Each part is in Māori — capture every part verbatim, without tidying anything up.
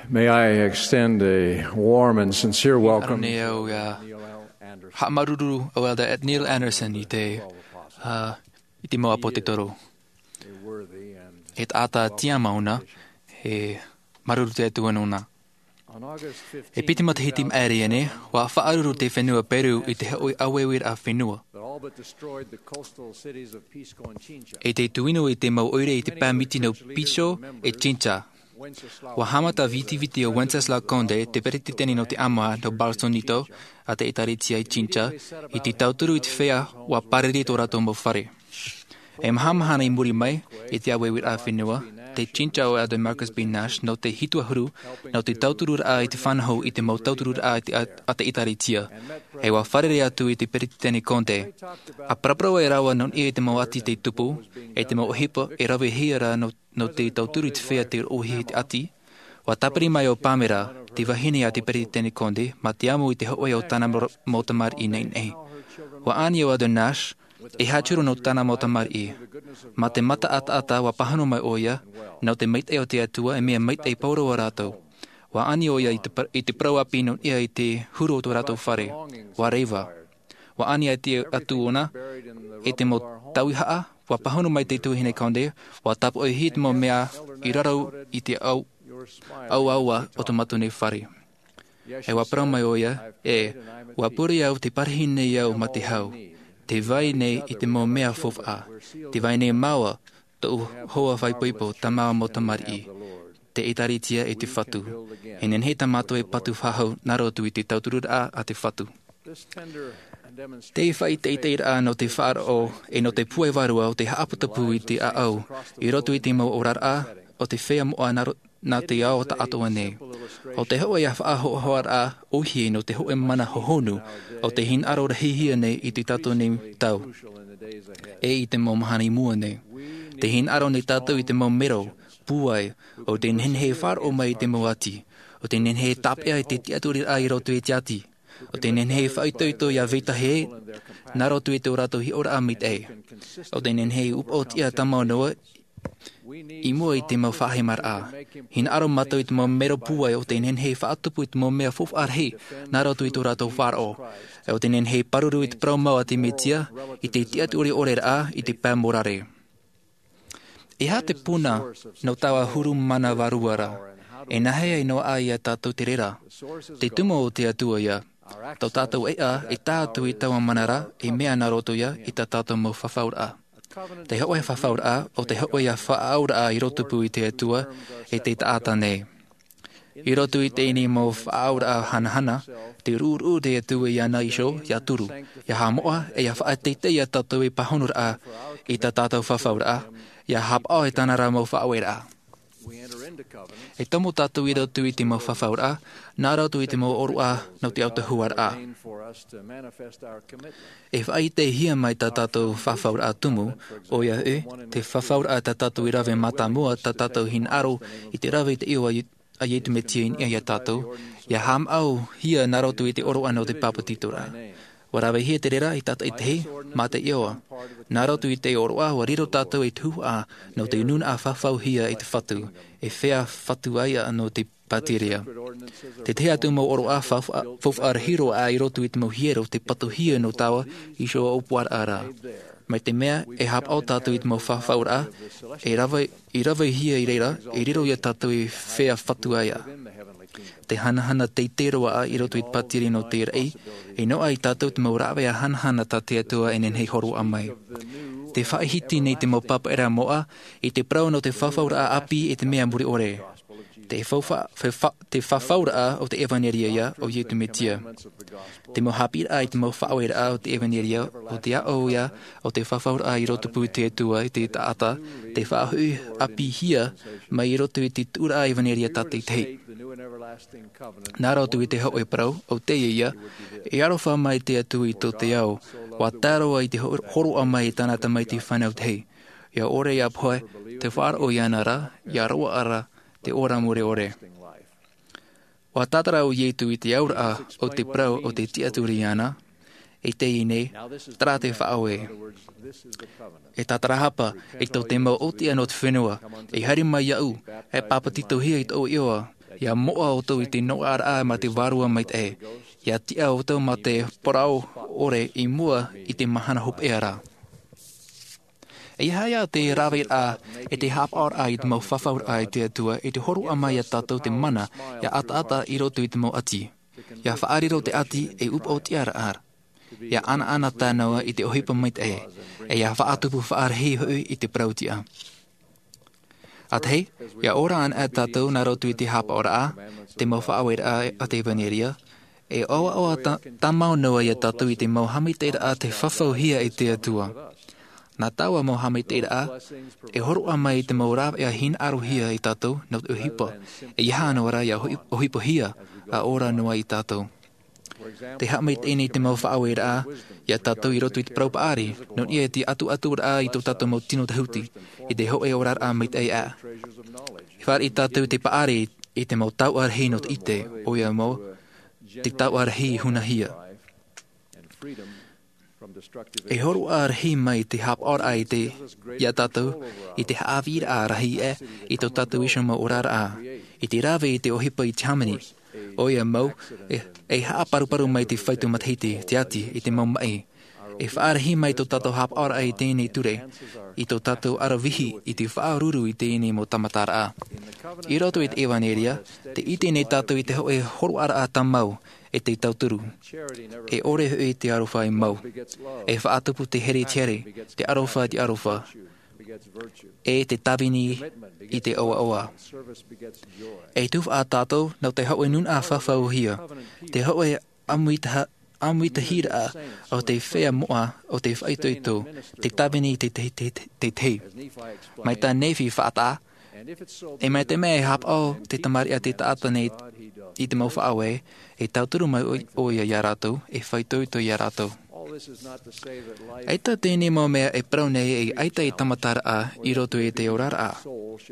May I extend a warm and sincere welcome Arone au ia ha'maruru au elder at Neil Anderson i te uh, i te moa po te toro. E tāta tia mauna he maruru te atuanona. E piti mata hiti maere ene, wa whaaruru te whenua Peru i te haoi awewir a whenua. E te tuino i te mau oire i te pāmiti no Piso e Chincha. Wa hamata viti viti o Wenceslaw Conde te perititeni no te ama no Balsonito a te itaritia i Chincha i te tauturu i te whea wa pareri tō rato mo whare. E mahamahana i muri mai i te awewir a whenua, te Chincha o Elder Marcus B. Nash no te hitua huru no te tauturu a i te whanahau i te mau tauturu a i te, a te itaritia. E wa wharere atu i te perititeni Conde. A praprawa e rawa non i te mau ati te tupu, e te mau ohipa e rawe hiara no no te tauturu i te whea te ohi te ati, wa tapari mai o Pāmera, te wahine a te perititeni Conde, ma te amu i te hooi o tāna motamar i nei nei. Wa ani o Elder Nash, e hachuru no tāna motamar i. Ma te mata ata ata wa pahano mai oia, nau te mait e o te atua e mea mait e pauro o rātou. Wa ani oia i te, i te prau api no ia i te huru o tō rātou whare, wa reiva. Wa ani a te atu ona, e te mo tauihaa, wa pahano mai te tuhine Conde, wa tapu o hit mo mea i rarau i te au, au aua o te matu nei whare. E wa prau mai oia, e, wa puri au te parihi nei au ma te hau, te vai nei i te mo mea fof a, te vai nei maua, tō hoa whai puipo ta maua mo tamari i, te itaritia e te whatu, e nen he tamato e patu whahau narotu i te tauturur a a te whatu. Te whai te ite ira no te whaaro e no te pue warua o te haaputapu i te aau, i rotu i te mau orar a, o te whea moa nā te ao ta atoa nei. O te hoa ia whaaho hoar a ohi no te hoe mana hohonu, o te hin aro rahihia nei i te tato nei tau, e i te mau mahani mua nei. Te hin aro nei tato i te mau mero, puai, o te nenhe whaaro mai i te mau ati, o te nenhe tapea i te tiaturi a i rotu i te ati, o te nenhe whaitoito ia vita he, nā rotu i te orato hi ora amit e. O te nenhe upo tia tamau noa, i mua i te mau whahemar a. Hin aro mato i te mau mero puai o te nenhe whaatupu i te mau mea fof arhe, nā rotu i te orato wharo. O te nenhe paruru i te prau mau a te metia, i te tiaturi orera a, i te pāmorare. E ha te puna no tawa huru mana waruara, e nahea i no a ia tātou te rera. Te tumo o te atua ia, tau tātou e a, e tātou i tawa manara, e mea nā roto ia, i tā tātou mau whawhaura a. Te hoa e whawhaura a, o te hoa ia whaaura a i rotupu i te atua, e te taata nei. I rotu i te ini mau whaaura a hanahana, te rūru te atua i ana iso, ia turu, ia hamoa, e ia whaateite ia tātou i pahonura a, i tā tātou whawhaura a, ia hapa e tāna rā mau whaawera a. E tomo tātou i rotu i te mau whawhaura a, nā rotu i te mau oru a, nau te autahuar a. E whai te hia mai tā tātou whawhaura a tumu, o ia e, te whawhaura a tā tātou i rawe mata mua, tā tātou hin aro, i te rawe te iwa a yetu me tia in ia tātou, ia ham au hia nā rotu i te oru ana o te papatitura. Wa rawe hia te rera i tata i te he, mā te ioa. Nā rotu i te oroa, wa riro tātou i tuhu a, no te ununa a whawhau hia i te whatu, e whea whatu aia no te patiria. Te te atu mau oroa fof ar hiro a i rotu i te mau hiero, te patu hia no tawa, i so opuar ara. Mai te mea, e hap au tātou i te mau whawhau a, e rawe, i rawe hia i reira, e riro ia tātou i whea whatu aia. Te hanahana te teroa a i roto i te patiri no te rei, e no ai tātou te mau rawe a hanahana tā te atua e nenhei horo a mai. Te whaihiti nei te mau papa era moa, i te prau no te whawhaura a api e te mea muri ore. Te whawhaura a o te evaneria ia o Yetu Metia. Te mau hapira a i te mau whaawera a o te evaneria o te ao ia o te whawhaura a i roto pu te atua i te taata, te whaahui api hia mai i roto i te tura a evaneria tate i te hei. Nā rotu i te hau e parau, o te ia, e arofa mai te atu i tō te au, wa tāroa i te horo a mai i tāna tamai te whanau te hei. Ia ore ia poe, te whāro i anara, ia roa ara, te ora more ore. Wa tātara o Yetu i te aura a o te prau o te tiaturi ana, e te ine, tara te whaawe. E tātara hapa, e tau te mau o te anot whenua, e hari mai iau, e papatito hia i tō ioa, Ia moa o tau i te no ara ma te varua mai te e. Ia tia o tau ma te porau ore i mua i te mahana hop e ara. E haia te rawe a e te hapar a i te mau whawhaur a i te atua e te horu a mai a tātou te mana ia ata ata i roto i te mau ati. Ia whaariro te ati e up o te ara ar. Ia ana ana tānaua i te ohipa mai te e. E ia whaatupu whaarhi hui i te prautia. At hei, ia ora an a tātou na roto i te hapar a, te mau whaawera a, a te vaneria, e oa oa ta, ta mau noa ia tātou i te mau hamiteira a te whawhauhia i te atua. Nā taua mau hamiteira a, e horu a mai te mau rāwe a hin arohia i tātou no te ohipa, e iha anawara ia ohipa hia a ora noa i tātou. Te hamit eni te mau whaawera a, ia tātou i roto i te praupaari, no ia te atu atu a i tō tātou mau tino te huti, i te hoe orar a mait ei a. I whar i tātou te paari i te mau tau arhi no te ite, o ia mau, te tau arhi huna hia. E horu arhi mai te hap or ai te ia tātou, i te haawira a rahi e, i tō tātou isha mau orar a, i te rawe i te ohipa i te hamani. O ia mau, e, e haa paru-paru mai te whaitu mathiti, te ati, i te mau mai. E whaarahi mai tō tātou hap ora ai tēnei ture, i tō tātou arawihi i te whaaruru i tēnei mo tamatara a. I roto i te ewaneria, te i tēnei tātou i te hoe horu ara a tamau, e te tauturu. E ore hui te arofa i mau. E whaatupu te here tere, te arofa te arofa. E te tabini i te oa oa. E tuwha a tātou, nau te haue nun a whawhau hia. Te haue amuitaha Amuita hira o te whea moa o te whaitoito, te tabini te te te te te. Mai tā nefi whaata, e mai te mea hap o te tamari a te taata nei i te mau whaawe, e tauturu mai o ia ia rātou, e whaitoito ia rātou. Eita tēnei mau mea e prau nei e aita i tamatara a i roto e te orara a.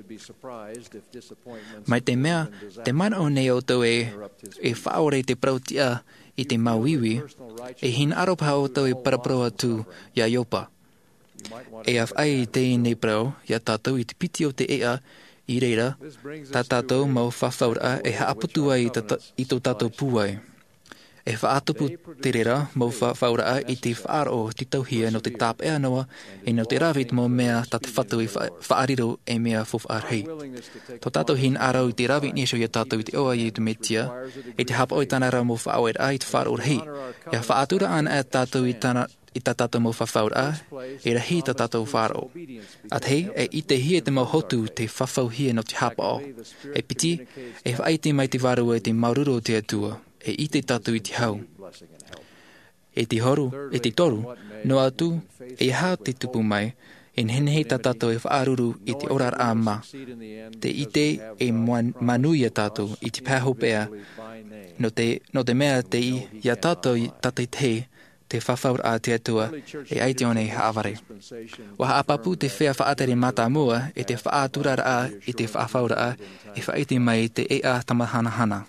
Mai te mea, te mana o nei o tau e, e whaore te prau tia i te mauiwi, e hin aropa o tau e paraproa tu ia iopa. E af ai te nei prau, ia tātou i te piti o te ea, i reira, tā tātou mau whawhaura e haaputua i, i tō tātou puai. E whaatupu te rera mau whaura i te whaaro te tauhia no te tāp ea noa e no te rawit mo mea ta te whatu i whaariro e mea whawharhei. Tō tātou hin arau i te rawit nisho i tātou i te oa i te metia e te hapa o i tāna rau mo whaoer a i te whaaro rei. Ia whaatura ana e tātou i tāna i tā tātou mo whawhaura e rahi tā tātou whaaro. At hei, e i te hia te mau hotu te whawhauhia no te hapa o. E piti, e whaiti mai te warua e te maururo te atua. E i te tatu i te hau. E te horu, e te toru, no atu, e hao te tupu mai, e nhenhei ta tātou e whaaruru i te orar a ma. Te ite e manuia tātou i te pāhopea, no te, no te mea te i, ia tātou i tate te, te whawhaur a te atua, e aite one haaware. Waha apapu te whea whaatere mata mua, e te whaaturara a, e te whaawhaura a, e whaite mai te e a tamahana hana.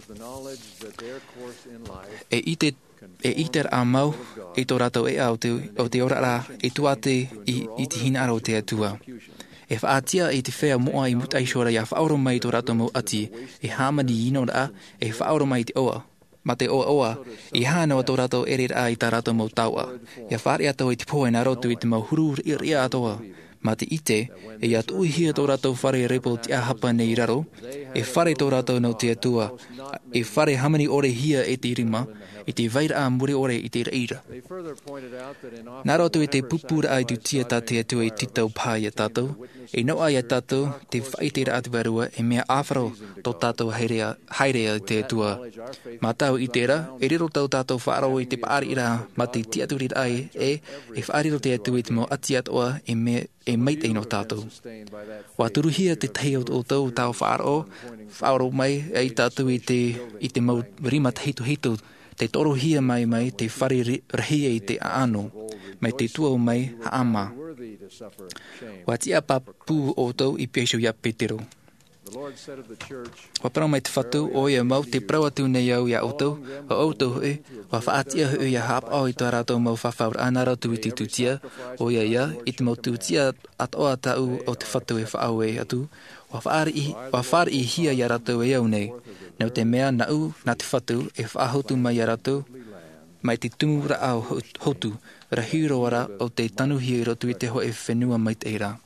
E ite e iter a mau e tō rātou e au te, o te ora rā e tuate i, i te hina aro te atua. E whaatia e te whea moa i mutai shora ia whaoro mai tō rātou mau ati e hāmani ino rā e whaoro mai te oa. Ma te oa oa, i hānawa tō rātou ere rā i tā rātou mau taua. Ia whaare ato i te poe nā rotu i te mau huru i ria atoa. Ma te ite, e ia tui hia tō rātou whare repo te ahapa nei raro, e whare tō rātou no te atua, e whare hamani ore hia e te rima, i te vaira a muri ore i te reira. Nā roto e te pupura ai tu tia tā te atua i titau pā ia tātou, e no ai a tātou te whaitera atu warua e mea āwharo tō tātou heirea, heirea te atua. Mā tau i tera, e riro tau tātou whaaro i te paari ira, ma te tiaturir ai e, e whaariro te atua i te mo ati atoa e mea e mait ei no tātou. Wa turuhia te tei o tau tau whaaro, whaaro mai e i tātou i te, i te mau rima hitu hitu, te torohia mai mai te whare rahia i te aano, mai te tuau mai haama. Wa tia pa pū o tau i peisho ia petero. Wa prau mai te whatu o ia mau te prau atu nei au ia autou, o autou hui, wa whaatia hui ia hap au i tō rātou mau whawhaur ana rātou i te tutia, o ia ia, i te mau tutia at oa tau o te whatu e whaau e atu, wa whaari i hia ia rātou e au nei, nau te mea na u na te whatu e whaahotu mai ia rātou, mai te tumura au hotu, rahiro ara o te tanuhi i rotu i te hoe whenua mai te eira.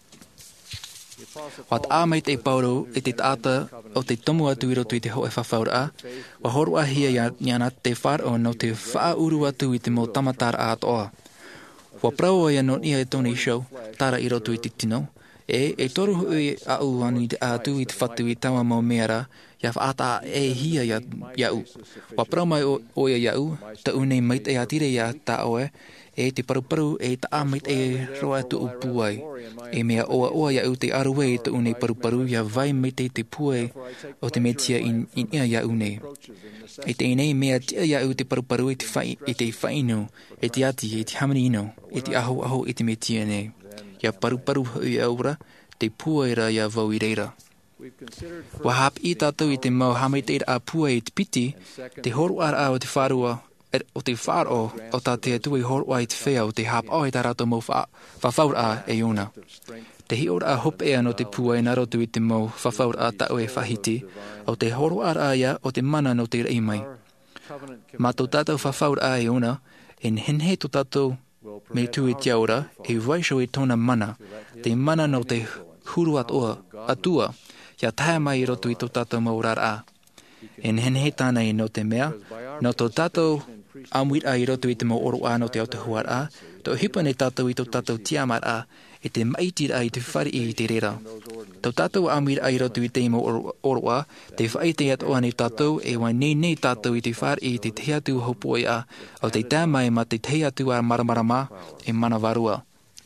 Wat a mai te pauro e te taata o te tomu atu i rotu i te hoe whawhaura, wa horua hia iana te wharo no te whauru atu i te mo tamatara atoa. Wa prau ia no ia e tōni show, tara i rotu i te tino, e e toru hui a u anu i te atu i te whatu i tawa mau meara, ia whaata e hia ia, ia u. Wa prau mai o, o ia ia u, ta unei mai te atire ia ta oe, e te paruparu e ta amit e roa tu upuai. E mea oa oa ia u te aruwe te unei paruparu ia vai me te te pue o te metia in, in ia ia une. E te inei mea tia ia u te paruparu e te whai, e te whainu, e te ati, e te hamani ino, e te aho aho e te metia nei. Ia paruparu hui aura, te puaira ia vau i reira. Wa hap i tātou i te mau hameteira a pua i te piti, te horu ara o te wharua, o te wharo o tā te atui horua i te whea o te hap o i tā rātou mau whawhaur a e iona. Te hi ora a hop ea no te pua e narotu i te mau whawhaur a tau e whahiti, o te horu ara ia o te mana no te rei mai. Ma tō tātou whawhaur a e iona, en henhe tō tātou me tu i te aura, e waisho i tōna mana, te mana no te huru atoa, atua, ia taia mai i rotu i tō tātou mau rara a. En henhe tāna i no te mea, no tō tātou amuit a i rotu i te mau oro a no te autahuar a, tō hipa nei tātou i tō tātou tiamar a, e te maitir a i te whari i te rera. Tō tātou amuit a i rotu i te mau oro a, te whai te atoa nei tātou, e wai nei nei tātou i te whari i te teatu hopoi a, o te tāmai ma te teatu a maramarama, e mana varua.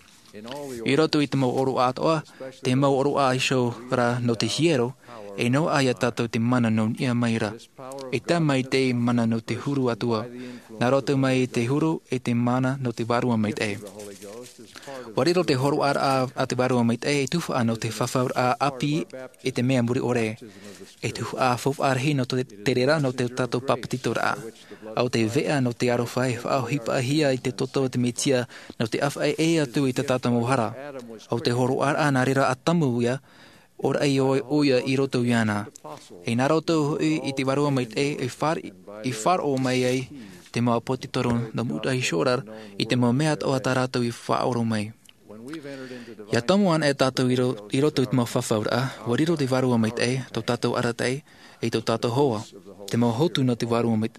I rotu i te mau oro a atoa, te mau oro a iso ra no te hiero, e no aia tātou te mana no nia maira. E tā mai te mana no te huru atua. Nā roto mai te huru e te mana no te varua mai te. Wariro te horu ara a te varua mai te e tuwha ano te whawhaur a api e te mea muri ore. E tuwha a whuf arhi no te terera no te tātou papatito ra. Au te vea no te arowhai whao hipa hia i te toto te metia no te awhai e atu i te tātou mohara. Au te horu ara nā rira a tamu ia, ora ai oi oia i roto iana. E nā roto hui i te varua mai te e whar, i whar o mai ei te mau potitoro na muta i shorar i te mau meat o a tā rātou i whaoro mai. Ia tamu an e tātou i, ro, i roto i te mau whawhaura, wariro te varua mai te, tō tātou aratei, e tō tātou hoa. Te mau hotu no te varua mai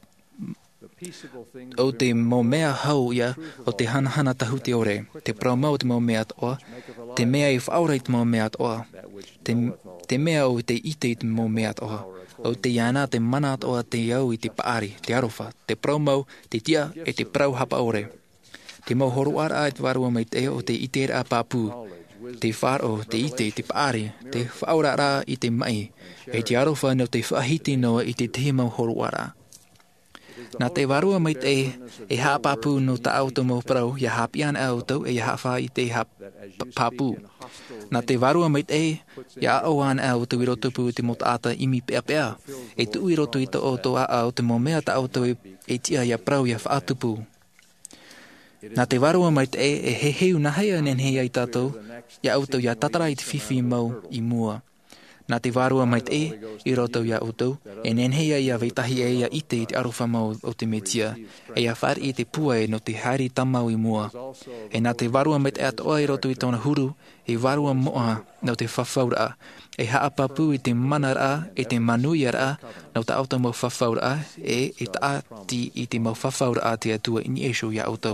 o te mau mea hau ia o te hanahana tahu te ore, te prau mau te mau mea toa, te mea i whaora i te mau mea toa, te, te mea o te ite i te mau mea toa, o te iana te mana toa te iau i te paari, te arofa, te prau mau, te tia e te prau hapa ore. Te mau horu ara ai te varua mai te o te ite a papu, te wharo, te ite, te paari, te whaora ra i te mai, e te arofa no te whahiti noa i te te mau horu ara. Nā te varua mai te e haa papu no ta auto mo prau, ia haa pian auto e ia haa wha i te haa papu. Nā te varua mai te ia aoan auto i roto pu te mo taata imi pea pea, e tu i roto i ta auto a au te mo mea ta auto e, e tia ia prau ia whaatupu. Nā te varua mai te e he heu na hea nen hea i tātou, ia auto ia tatara i te whiwhi mau i mua. Nā te varua mai te i roto ia auto, e nen hea ia veitahi e ia ite i te arofa mau o te metia, e ia whar i te puae no te haere tamau i mua. E nā te varua mai te atoa i roto i tōna huru, e varua moa no te whawhaura, e haapapu i te manara, e te manuiara, no te auto mau whawhaura, e e taati i te mau whawhaura te atua in esho ia auto.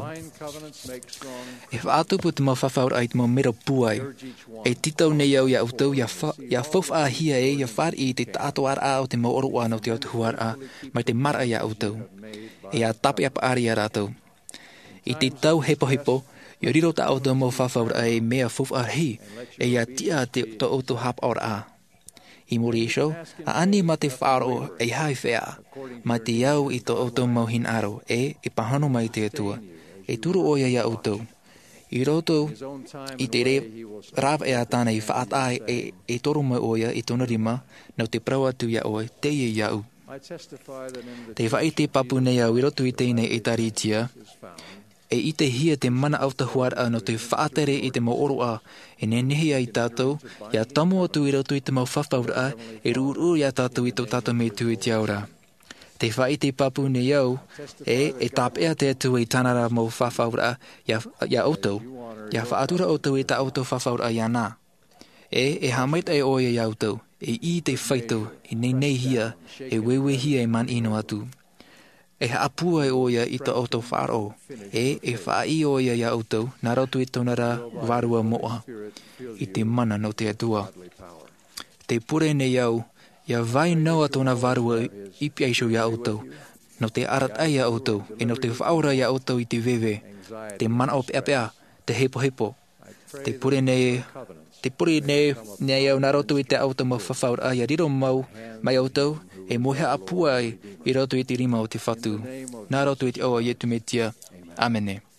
E whaatupu te mau whawhaura i te mau mera puai, e titau nei au ia auto, ia whawha hia e, ia whar i te tāto ara o te mau oroa no te auto huara, mai te mara ia auto, e a tape apa ari a rātou. I te tau hepo hepo, i riro ta auto mau whawhaura e mea whawha hi, e ia tia te to auto hap ora a. I mori isho, a ani ma te wharo e hai whea, ma te iau i to auto mau hin aro, e e pahano mai te atua, e turu oia ia auto. I roto I te re rāwa e a tāna I whaatai e, e toru mai oia I tōna rima nau te praua tu ia oe te ia iau. Te whai te papu nei au I roto I tēnei e taritia, e I te hia te mana au te huara no te whaatere I te mau oro a, e ne nehi ai tātou, ia tamu atu I roto I te mau whawhaura e rūru ia tātou I tō tātou me tu I te aura. Te whai te papu nei au, e, e tāpea te atu I tānara mau whawhaura ia, ia autou, ia whaatura autou I tā autou whawhaura ia nā. E, e hamaita e oia ia autou, e I te whaitou, I nei nei hia, e wewe hia e man ino atu. E hapua e oia I tā autou wharo, e, e whai oia ia autou, nā rautu I tōnara warua moa, I te mana no te atua. Te pure nei au, ia vai noa tōna warua I piaisho ia autou, no te arat ai ia autou, e no te whaura ia autou I te wewe, te mana o pea pea, te hepo hepo, te pure nei, te pure nei, nei au nā roto I te autou mau whawhaura ia riro mau, mai autou, e mohe apua ai I roto I te rima o te whatu, nā roto I te aua ietu me tia, amene.